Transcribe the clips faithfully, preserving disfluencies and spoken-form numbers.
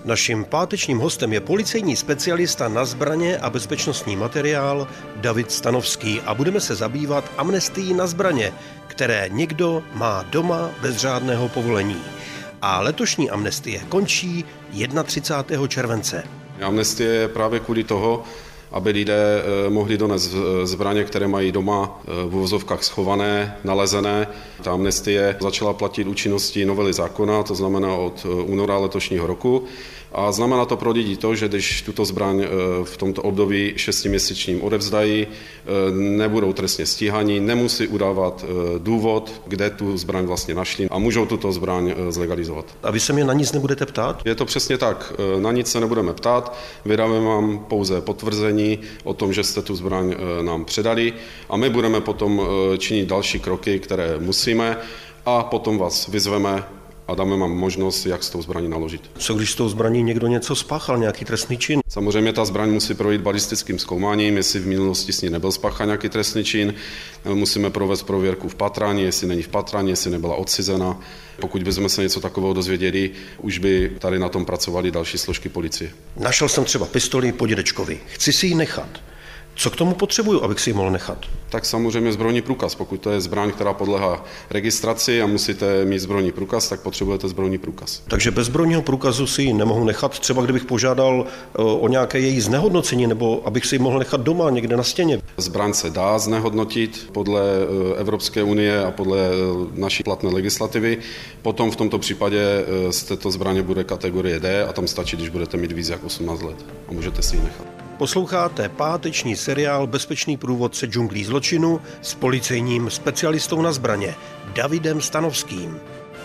Naším pátečním hostem je policejní specialista na zbraně a bezpečnostní materiál David Stanovský a budeme se zabývat amnestií na zbraně, které někdo má doma bez řádného povolení. A letošní amnestie končí třicátého prvního července. Amnestie je právě kvůli toho, aby lidé mohli donést zbraně, které mají doma v uvozovkách schované, nalezené. Ta amnestie začala platit účinností novely zákona, to znamená od února letošního roku. A znamená to pro lidi to, že když tuto zbraň v tomto období šestiměsíčním odevzdají, nebudou trestně stíhaní, nemusí udávat důvod, kde tu zbraň vlastně našli a můžou tuto zbraň zlegalizovat. A vy se mě na nic nebudete ptát? Je to přesně tak. Na nic se nebudeme ptát, vydáme vám pouze potvrzení o tom, že jste tu zbraň nám předali a my budeme potom činit další kroky, které musíme a potom vás vyzveme a dáme vám možnost, jak s tou zbraní naložit. Co když s tou zbraní někdo něco spáchal, nějaký trestný čin? Samozřejmě ta zbraň musí projít balistickým zkoumáním, jestli v minulosti s ní nebyl spáchán nějaký trestný čin. Musíme provést prověrku v patrání, jestli není v patrání, jestli nebyla odcizena. Pokud bychom se něco takového dozvěděli, už by tady na tom pracovali další složky policie. Našel jsem třeba pistoli po dědečkovi. Chci si ji nechat. Co k tomu potřebuju, abych si ji mohl nechat? Tak samozřejmě zbrojní průkaz. Pokud to je zbraň, která podléhá registraci a musíte mít zbrojní průkaz, tak potřebujete zbrojní průkaz. Takže bez zbrojního průkazu si ji nemohu nechat, třeba kdybych požádal o nějaké její znehodnocení, nebo abych si ji mohl nechat doma někde na stěně. Zbraň se dá znehodnotit podle Evropské unie a podle naší platné legislativy. Potom v tomto případě z této zbraně bude kategorie D a tam stačí, když budete mít víc jak osmnáct let a můžete si ji nechat. Posloucháte páteční seriál Bezpečný průvodce džunglí zločinu s policejním specialistou na zbraně Davidem Stanovským.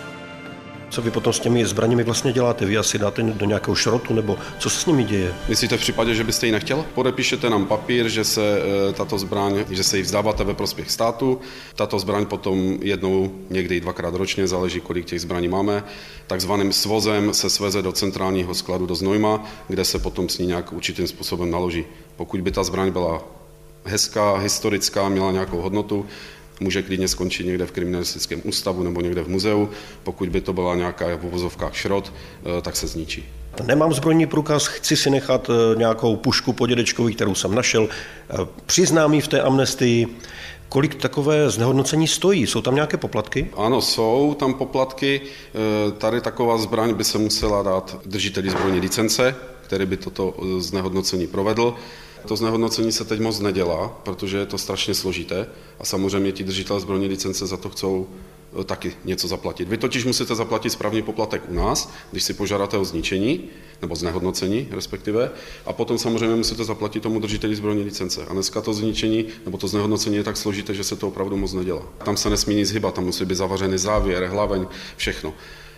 Co vy potom s těmi zbraněmi vlastně děláte? Vy asi dáte do nějakého šrotu, nebo co se s nimi děje? Myslíte v případě, že byste ji nechtěl? Podepíšete nám papír, že se tato zbraň, že se ji vzdáváte ve prospěch státu. Tato zbraň potom jednou, někdy dvakrát ročně, záleží, kolik těch zbraní máme, takzvaným svozem se sveze do centrálního skladu do Znojma, kde se potom s ní nějak určitým způsobem naloží. Pokud by ta zbraň byla hezká, historická, měla nějakou hodnotu, může klidně skončit někde v kriminalistickém ústavu nebo někde v muzeu. Pokud by to byla nějaká v uvozovkách šrot, tak se zničí. Nemám zbrojní průkaz, chci si nechat nějakou pušku po dědečkovi, kterou jsem našel. Přiznám ji v té amnestii. Kolik takové znehodnocení stojí? Jsou tam nějaké poplatky? Ano, jsou tam poplatky. Tady taková zbraň by se musela dát držiteli zbrojní licence, který by toto znehodnocení provedl. To znehodnocení se teď moc nedělá, protože je to strašně složité a samozřejmě ti držitelé zbrojní licence za to chcou taky něco zaplatit. Vy totiž musíte zaplatit správní poplatek u nás, když si požádáte o zničení, nebo znehodnocení respektive, a potom samozřejmě musíte zaplatit tomu držiteli zbrojní licence. A dneska to zničení nebo to znehodnocení je tak složité, že se to opravdu moc nedělá. Tam se nesmí nic hýbat, tam musí být zavařený závěr, hlaveň, všechno.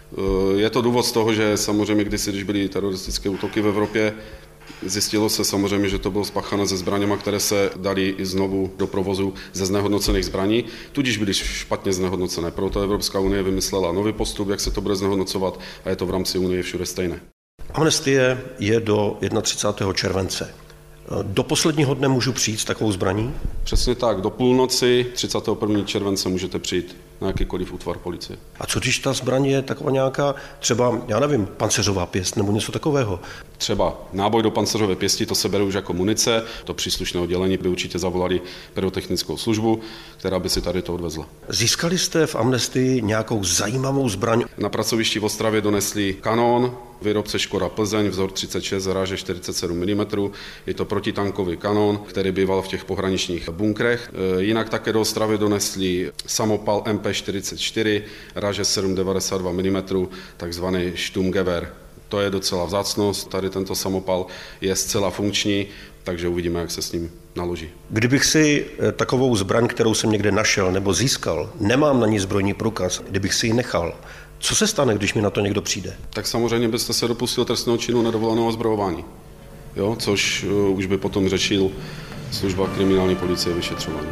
Je to důvod z toho, že samozřejmě kdysi, když byly teroristické útoky v Evropě, zjistilo se samozřejmě, že to bylo spáchané se zbraněma, které se dali znovu do provozu ze znehodnocených zbraní, tudíž byly špatně znehodnocené. Proto Evropská unie vymyslela nový postup, jak se to bude znehodnocovat a je to v rámci unie všude stejné. Amnestie je do třicátého prvního července. Do posledního dne můžu přijít s takovou zbraní? Přesně tak, do půlnoci třicátého prvního července můžete přijít na jakýkoliv útvar policie. A co když ta zbraň je taková nějaká, třeba, já nevím, pancéřová pěst nebo něco takového? Třeba náboj do pancéřové pěsti, to se bere už jako munice, to příslušné oddělení by určitě zavolali pyrotechnickou službu, která by si tady to odvezla. Získali jste v amnestii nějakou zajímavou zbraň? Na pracovišti v Ostravě donesli kanon, výrobce Škoda Plzeň, vzor třicet šest, ráže čtyřicet sedm milimetrů. Je to protitankový kanon, který býval v těch pohraničních bunkrech. Jinak také do Ostravy donesli samopal M P čtyřicet čtyři, ráže sedm devadesát dva milimetrů, takzvaný Sturmgewehr. To je docela vzácnost, tady tento samopal je zcela funkční, takže uvidíme, jak se s ním naloží. Kdybych si takovou zbraň, kterou jsem někde našel nebo získal, nemám na ní zbrojní průkaz, kdybych si ji nechal, co se stane, když mi na to někdo přijde? Tak samozřejmě byste se dopustil trestného činu nedovoleného ozbrojování, jo, což uh, už by potom řešil služba kriminální policie vyšetřování.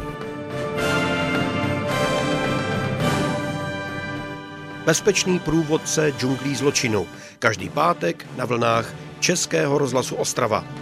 Bezpečný průvodce džunglí zločinu. Každý pátek na vlnách Českého rozhlasu Ostrava.